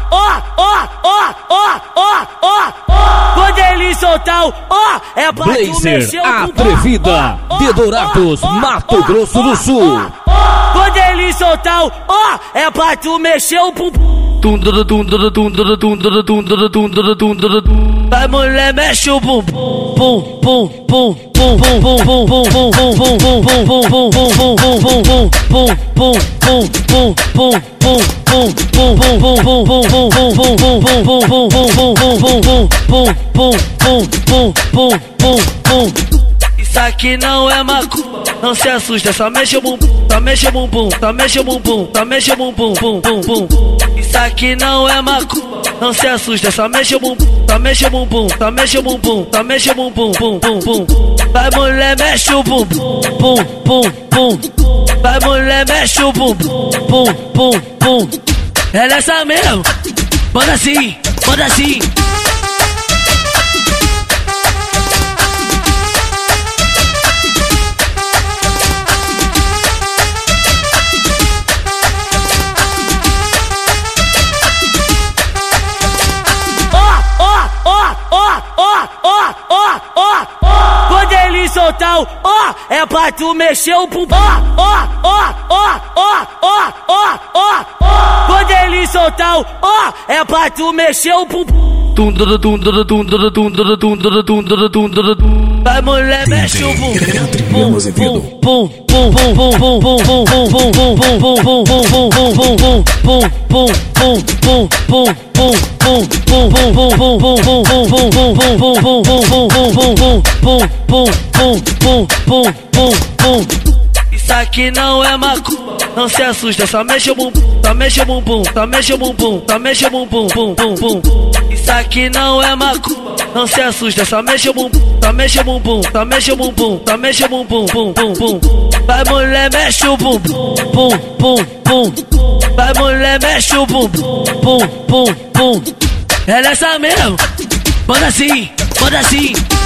Quando ele soltar o é pra tu mexer o bumbum. Atrevida de Dourados, Mato Grosso do Sul. Quando ele soltar o é pra tu mexer o bumbum. Vai mulher, mexe o bumbum. Pum, pum, pum, pum, pum, pum, pum, pum, pum, pum. Isso aqui não é macumba, não se assusta, só mexe o bumbum, só mexe o bumbum, só mexe o bumbum, só mexe o bumbum, pum, pum, pum. Isso aqui não é macumba, não se assusta, só mexe o bumbum, só mexe o bumbum, só mexe o bumbum, só mexe o bumbum, pum, pum, pum. Vai mulher, mexe o bumbum, pum, pum, pum. Vai mulher, mexe o bumbum, pum, pum, pum. É nessa mesmo, manda assim, manda assim. Quando ele soltar o é pra tu mexer o bumbum. Quando ele soltar o é pra tu mexer o bumbum. Vai mulher, mexe o bumbum. Isso aqui não é macumba, não se assusta, só mexe o bumbum, só mexe o bumbum, só mexe o bumbum, só mexe o bumbum, pum, pum, pum. Isso aqui não é macumba, não se assusta, só mexe o bumbum, só mexe o bumbum, só mexe o bumbum, só mexe o bumbum, pum, pum, pum. Vai mulher, mexe o bumbum, pum, pum, pum. Vai mulher, mexe o bumbum, pum, pum, pum. É nessa mesmo, manda assim, manda assim.